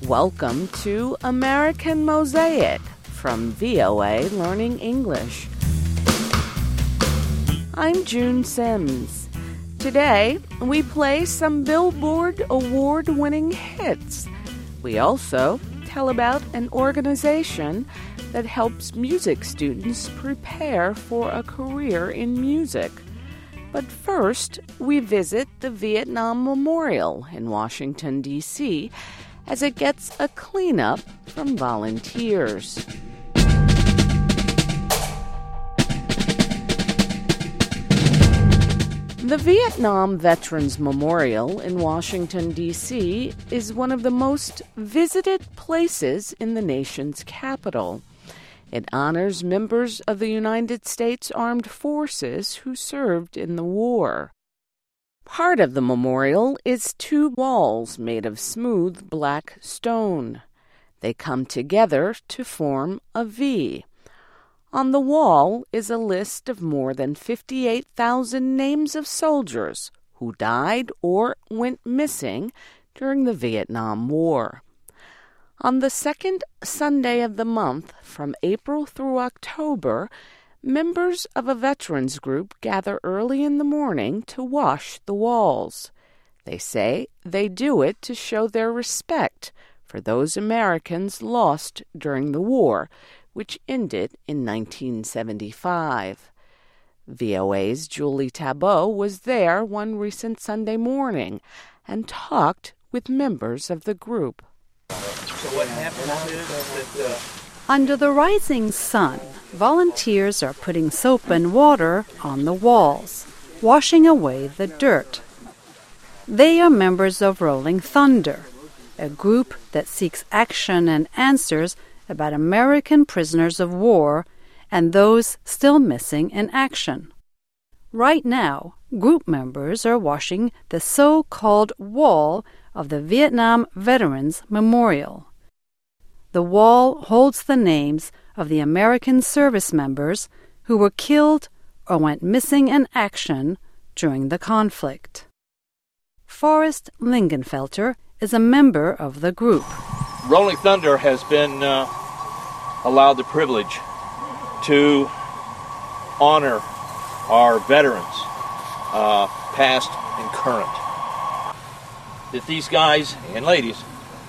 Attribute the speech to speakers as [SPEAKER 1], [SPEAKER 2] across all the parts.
[SPEAKER 1] Welcome to American Mosaic from VOA Learning English. I'm June Sims. Today, we play some Billboard award-winning hits. We also tell about an organization that helps music students prepare for a career in music. But first, we visit the Vietnam Memorial in Washington, D.C., as it gets a cleanup from volunteers. The Vietnam Veterans Memorial in Washington, D.C. is one of the most visited places in the nation's capital. It honors members of the United States Armed Forces who served in the war. Part of the memorial is two walls made of smooth black stone. They come together to form a V. On the wall is a list of more than 58,000 names of soldiers who died or went missing during the Vietnam War. On the second Sunday of the month, from April through October, members of a veterans group gather early in the morning to wash the walls. They say they do it to show their respect for those Americans lost during the war, which ended in 1975. VOA's Julie Tabot was there one recent Sunday morning and talked with members of the group.
[SPEAKER 2] So what happens is that
[SPEAKER 3] under the rising sun, volunteers are putting soap and water on the walls, washing away the dirt. They are members of Rolling Thunder, a group that seeks action and answers about American prisoners of war and those still missing in action. Right now, group members are washing the so-called wall of the Vietnam Veterans Memorial. The wall holds the names of the American service members who were killed or went missing in action during the conflict. Forrest Lingenfelter is a member of the group.
[SPEAKER 2] Rolling Thunder has been allowed the privilege to honor our veterans, past and current. That these guys and ladies,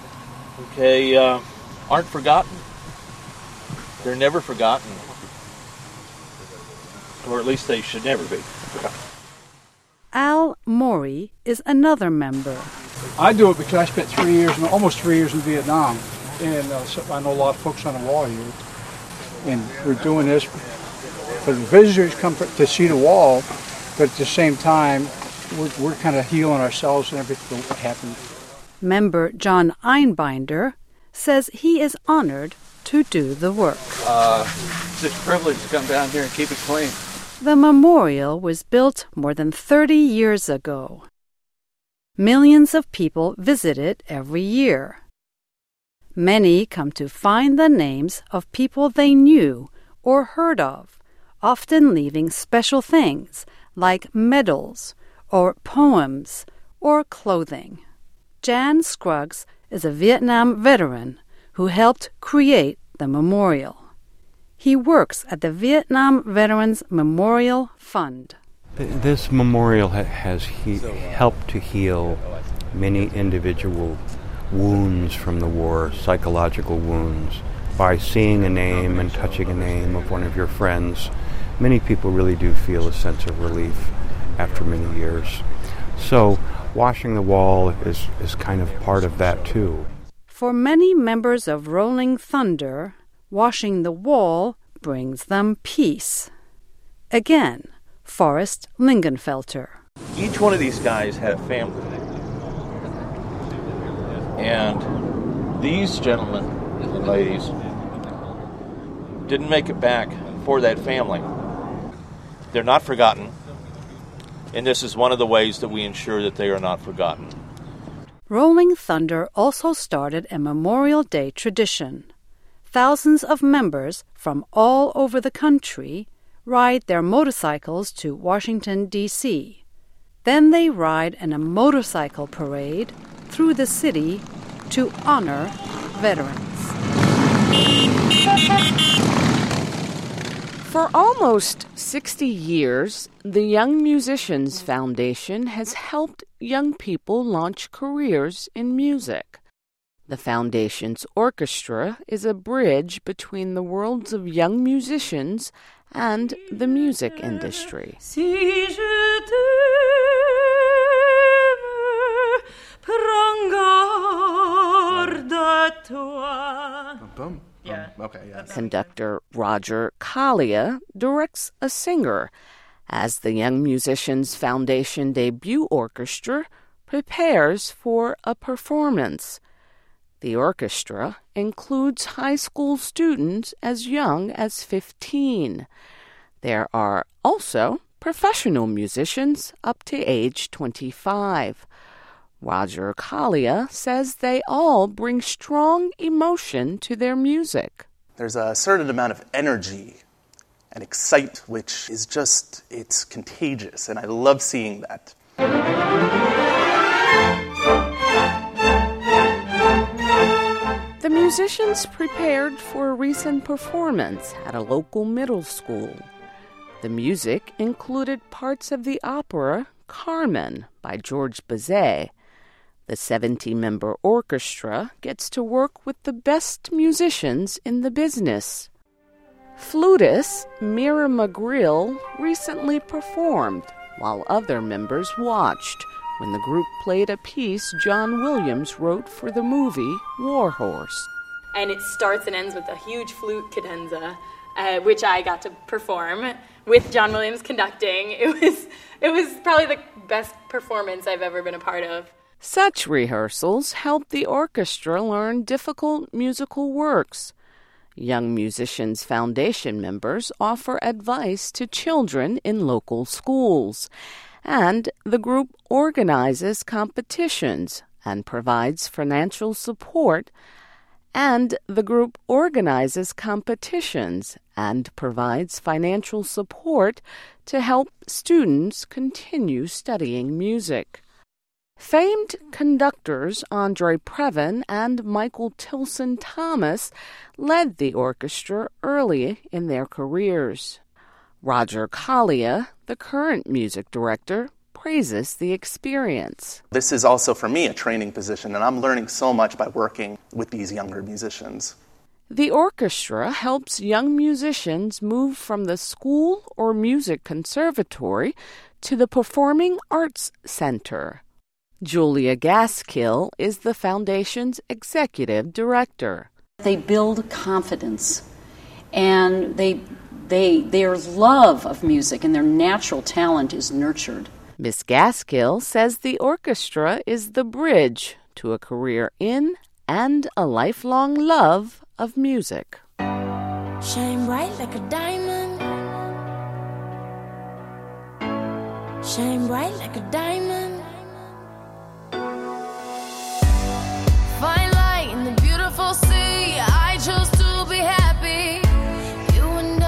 [SPEAKER 2] aren't forgotten. They're never forgotten. Or at least they should never be forgotten.
[SPEAKER 3] Al Morey is another member.
[SPEAKER 4] I do it because I spent almost 3 years in Vietnam. And so I know a lot of folks on the wall here. And we're doing this for the visitors come to see the wall, but at the same time, we're kind of healing ourselves and everything that happened.
[SPEAKER 3] Member John Einbinder says he is honored to do the work.
[SPEAKER 5] Such a privilege to come down here and keep it clean.
[SPEAKER 3] The memorial was built more than 30 years ago. Millions of people visit it every year. Many come to find the names of people they knew or heard of, often leaving special things like medals or poems or clothing. Jan Scruggs is a Vietnam veteran who helped create the memorial. He works at the Vietnam Veterans Memorial Fund.
[SPEAKER 6] This memorial has helped to heal many individual wounds from the war, psychological wounds. By seeing a name and touching a name of one of your friends, many people really do feel a sense of relief after many years. So washing the wall is kind of part of that too.
[SPEAKER 3] For many members of Rolling Thunder, washing the wall brings them peace. Again, Forrest Lingenfelter.
[SPEAKER 2] Each one of these guys had a family. And these gentlemen and ladies didn't make it back for that family. They're not forgotten. And this is one of the ways that we ensure that they are not forgotten.
[SPEAKER 3] Rolling Thunder also started a Memorial Day tradition. Thousands of members from all over the country ride their motorcycles to Washington, D.C. Then they ride in a motorcycle parade through the city to honor veterans.
[SPEAKER 1] For almost 60 years, the Young Musicians Foundation has helped young people launch careers in music. The foundation's orchestra is a bridge between the worlds of young musicians and the music industry. Conductor Roger Kalia directs a singer as the Young Musicians Foundation debut orchestra prepares for a performance. The orchestra includes high school students as young as 15. There are also professional musicians up to age 25. Roger Kalia says they all bring strong emotion to their music.
[SPEAKER 7] There's a certain amount of energy and excitement, which is just, it's contagious, and I love seeing that.
[SPEAKER 1] The musicians prepared for a recent performance at a local middle school. The music included parts of the opera Carmen by George Bizet. The 70-member orchestra gets to work with the best musicians in the business. Flutist Mira McGrill recently performed while other members watched when the group played a piece John Williams wrote for the movie War Horse.
[SPEAKER 8] And it starts and ends with a huge flute cadenza, which I got to perform with John Williams conducting. It was probably the best performance I've ever been a part of.
[SPEAKER 1] Such rehearsals help the orchestra learn difficult musical works. Young Musicians Foundation members offer advice to children in local schools, and the group organizes competitions and provides financial support. To help students continue studying music. Famed conductors Andre Previn and Michael Tilson Thomas led the orchestra early in their careers. Roger Kalia, the current music director, praises the experience.
[SPEAKER 7] This is also, for me, a training position, and I'm learning so much by working with these younger musicians.
[SPEAKER 1] The orchestra helps young musicians move from the school or music conservatory to the Performing Arts Center. Julia Gaskill is the foundation's executive director.
[SPEAKER 9] They build confidence, and their love of music and their natural talent is nurtured.
[SPEAKER 1] Miss Gaskill says the orchestra is the bridge to a career in and a lifelong love of music.
[SPEAKER 10] Shine bright like a diamond. Shine bright like a diamond. Fine light in the beautiful sea. I chose to be happy. You and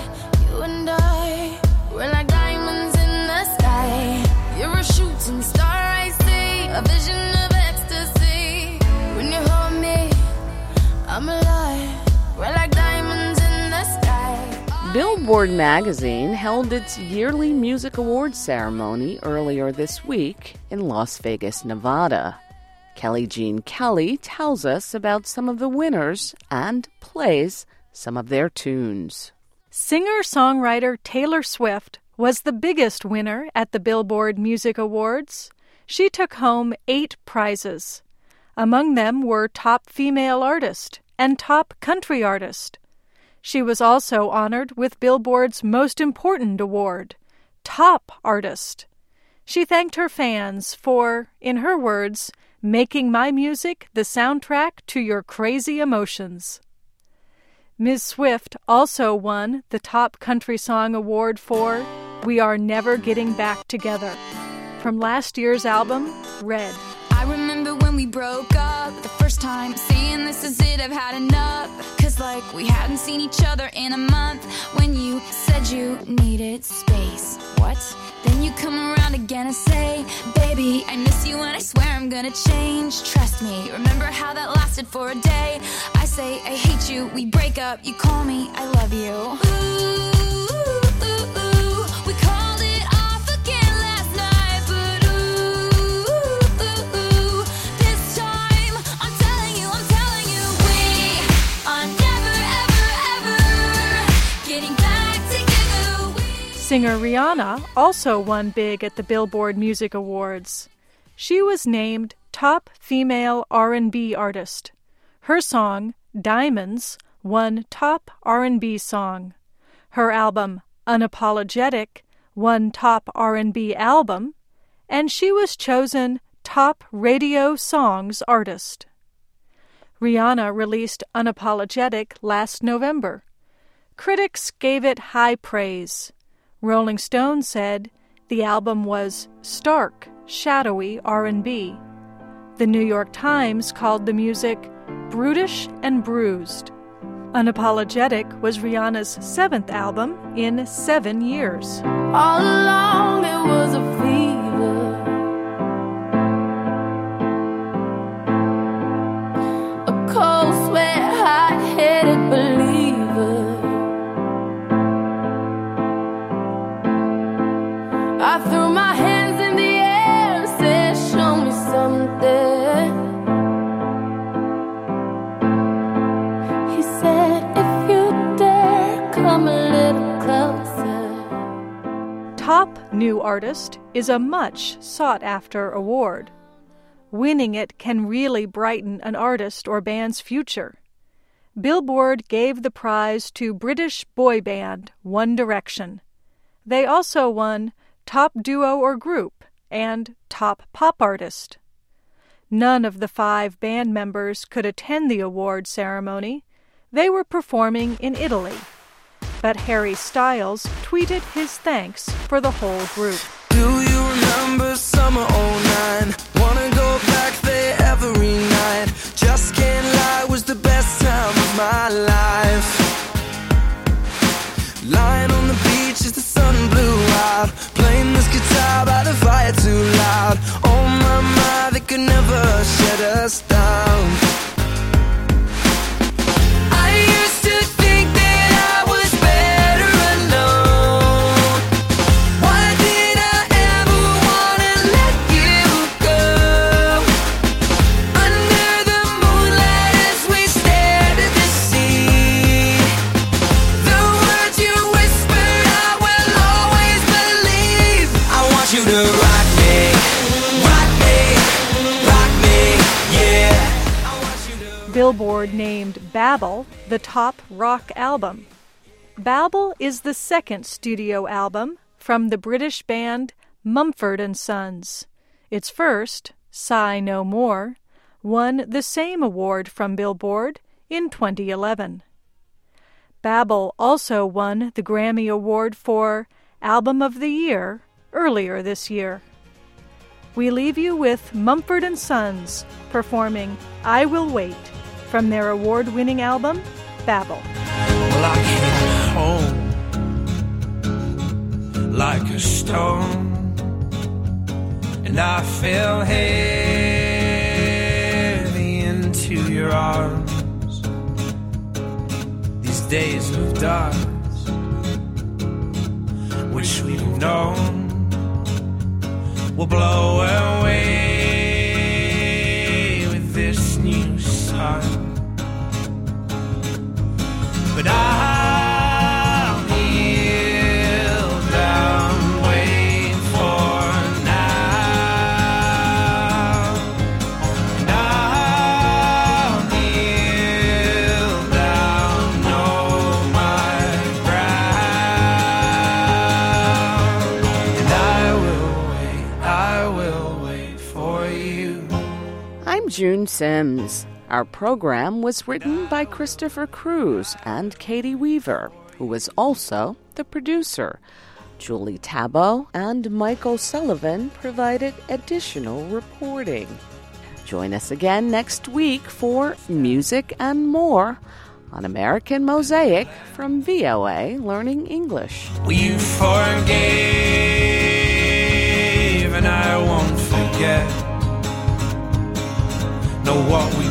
[SPEAKER 10] I, we're like diamonds in the sky. You're a shooting star, I see, a vision of ecstasy. When you hold me, I'm alive. We're like diamonds in the sky.
[SPEAKER 1] Billboard magazine held its yearly music awards ceremony earlier this week in Las Vegas, Nevada. Kelly Jean Kelly tells us about some of the winners and plays some of their tunes.
[SPEAKER 11] Singer-songwriter Taylor Swift was the biggest winner at the Billboard Music Awards. She took home 8 prizes. Among them were Top Female Artist and Top Country Artist. She was also honored with Billboard's most important award, Top Artist. She thanked her fans for, in her words, making my music the soundtrack to your crazy emotions. Ms. Swift also won the Top Country Song Award for We Are Never Getting Back Together, from last year's album, Red.
[SPEAKER 10] I remember when we broke up the first time, saying this is it, I've had enough. Cause like we hadn't seen each other in a month. When you said you needed space. What? Then Then you come around again and say, baby, I miss you and I swear I'm gonna change. Trust me, remember how that lasted for a day? I say I hate you, we break up, you call me, I love you. We called it off again last night, but this time I'm telling you, we are never, ever, ever getting back together.
[SPEAKER 11] Singer Rihanna also won big at the Billboard Music Awards. She was named Top Female R&B Artist. Her song, Diamonds, won Top R&B Song. Her album, Unapologetic, won Top R&B Album, and she was chosen Top Radio Songs Artist. Rihanna released Unapologetic last November. Critics gave it high praise. Rolling Stone said the album was stark, shadowy R&B. The New York Times called the music brutish and bruised. Unapologetic was Rihanna's 7th album in 7 years.
[SPEAKER 10] All along it was a fever, a cold sweat, hot-headed believer. I threw my hands in the air and said, show me something. He said, if you dare, come a little closer.
[SPEAKER 11] Top New Artist is a much sought-after award. Winning it can really brighten an artist or band's future. Billboard gave the prize to British boy band One Direction. They also won Top Duo or Group, and Top Pop Artist. None of the 5 band members could attend the award ceremony. They were performing in Italy. But Harry Styles tweeted his thanks for the whole group.
[SPEAKER 12] Do you remember summer 09? Wanna go back there every night. Just can't lie, was the best time of my life. Lying on the beach as the sun blew out, playing this guitar by the fire too loud. Oh my, they could never shut us down. I used to think that I was better alone. Why did I ever wanna let you go? Under the moonlight as we stared at the sea, the words you whispered I will always believe. I want you to rock me, yeah.
[SPEAKER 11] Billboard named Babel the top rock album. Babel is the 2nd studio album from the British band Mumford & Sons. Its first, Sigh No More, won the same award from Billboard in 2011. Babel also won the Grammy Award for Album of the Year earlier this year. We leave you with Mumford & Sons performing I Will Wait from their award-winning album, Babel.
[SPEAKER 12] Well, I came home like a stone, and I fell heavy into your arms. These days of darkness, which we've known, will blow away with this new sun. But I'll kneel down, wait for now. And I'll kneel down, know my ground. And I will wait for you.
[SPEAKER 1] I'm June Sims. Our program was written by Christopher Cruz and Katie Weaver, who was also the producer. Julie Tabo and Mike O'Sullivan provided additional reporting. Join us again next week for Music and More on American Mosaic from VOA Learning English.
[SPEAKER 12] Will you forget and I won't forget. Know what